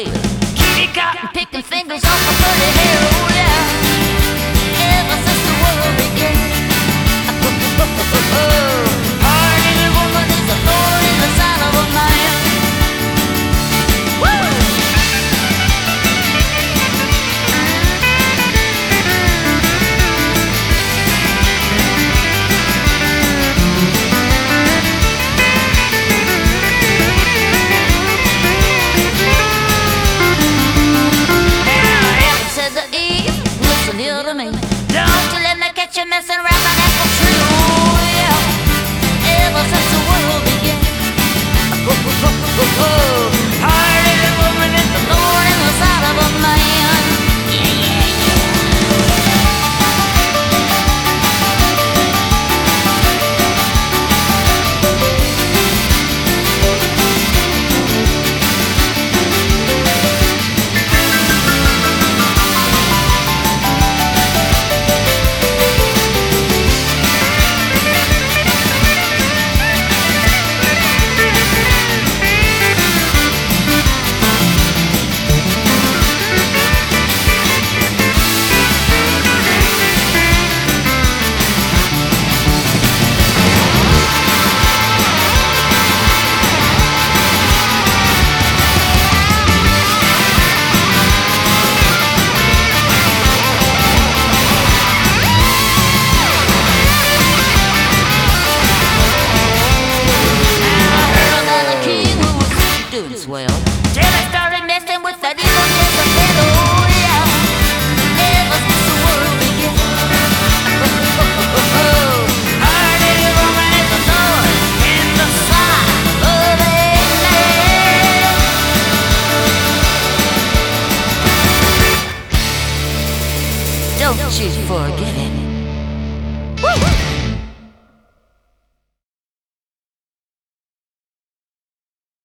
clear. Kitty cotton picking fingers off my pretty hair, oh yeah. Ever since the world began. Hard-headed woman is a thorn in the side of a man. Woo! Listen here to me. Don't you let me catch you messing around my apple tree. Oh yeah. Ever since the world began. Hard-headed woman is the thorn in the side of a man. Yeah, yeah, yeah. Well, till I started messing with that evil Jezebel, oh yeah. Ever since the world began. Hard-headed woman is a thorn in the side of a man. Don't you forget it.